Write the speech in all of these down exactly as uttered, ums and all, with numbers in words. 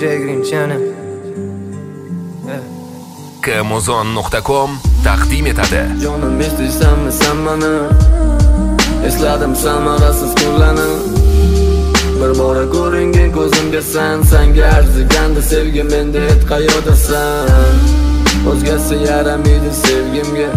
yuragimchani. Kamuzon nuqta com taqdim etadi. Jonim eshitsanmi sen meni? Esladim samarasiz kunlarni. Bir bora ko'ringan ko'zimga sen, senga arziganda sevgi menda et qayodasan? O'zgasi yaramaydi sevgimga.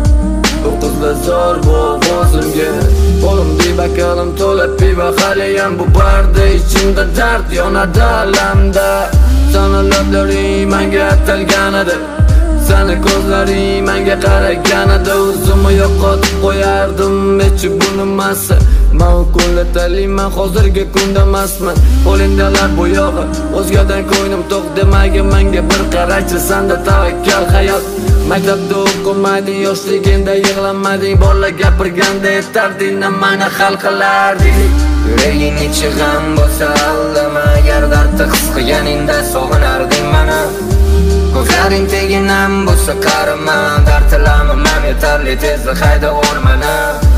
Bu qizlar zor bu ovozimga. Qo'lim dibakalim to'lib piva haliyam bu barda ichimda dard yonadi alamda. Sana lablaring menga atalganida, seni ko'zlaring menga qaraganida o'zimni yo'qotib qo'yardim hech bunimasi. Men kunlatalayman hozirgi kunda emasman. Qo'lingdalar bu yog'i o'zgadan ko'nglim to'q demaga menga bir qaraychi senda tavakkal hayot. Maktabda o'qimading, yoshligingda yig'lamading, bolalar gapirganda aytarding meni hal qilarding. Yuraging ichi g'am bo'lsa aldama, agar dardni his qilganingda sog'inarding meni. Ko'zlaring teginam bo'lsa qarama, dardlarim men yetarli tezda hayda o'rmana.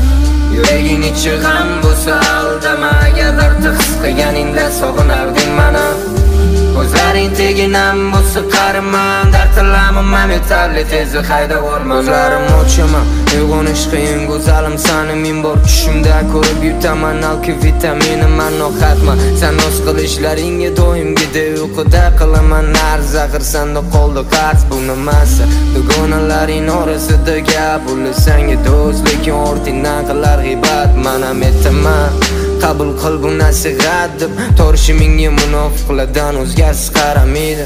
Yuraging ichi g'am bo'lsa aldama, agar dardni his qilganingda sog'inarding meni. Ko'zlaring teginam bo'lsa qarama, dardlarim men yetarli tezda hayda o'rmana. Ko'zlarim ochaman, uyg'onish qiyin go'zalim seni ming bor tushimda ko'rib yutaman. Alki vitamini men nohatman, sen o'z qilishlaringga doimgidek uyquda qilaman. Arz axir senda qoldi qarz bu nimasi? Dugonalaring orasida gap ulasanga do'st, lekin ortingdan qilar g'iybat. Men ham aytaman qabul qil bu nasihat deb, torshimingga munofiqlardan o'zgasi qaramaydi.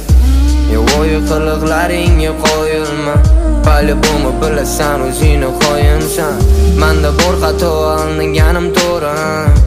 Yo'q qiliqlaringga qo'yilma, po-любому bilasan o'zingni qo'yinsan. Menda bor xato aldanganim to'g'ri,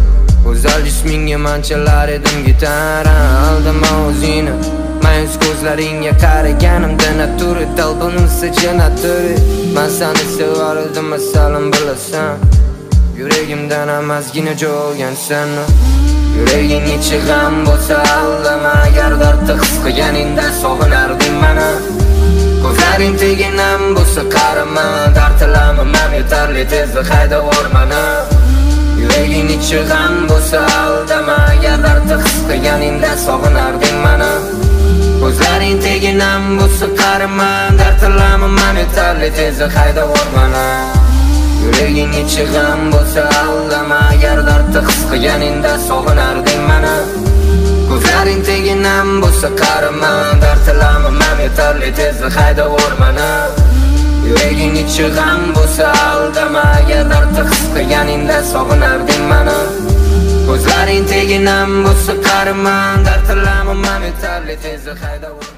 go'zal jismingga manchalar edim gitara. Aldama o'zingni, mayus ko'zlaringga qaraganimda naturi talbinsa janaturi. Men seni sevar edim masalan bilasan, yuragimdan amazgina jo'gansan. Yuraging ichi g'am bo'lsa aldama, agar dardni his qilganingda sog'inarding meni. Ko'zlaring teginam bo'lsa qarama, dardlarim men yetarli tezda hayda o'rmana. Yuraging ichi g'am bo'lsa aldama, agar dardni his qilganingda sog'inarding meni. Ko'zlaring teginam bo'lsa qarama, dardlarim men yetarli tezda hayda o'rmana. Yuraging ichi g'am bo'lsa aldama, agar dardni his qilganingda sog'inarding meni. Ko'zlaring teginam bo'lsa qarama, dardlarim men yetarli tezda hayda o'rmana. Yuraging ichi g'am bo'lsa aldama, agar dardni his qilganingda sog'inarding meni. Ko'zlaring teginam bo'lsa qarama, dardlarim men yetarli tezda hayda o'rmana.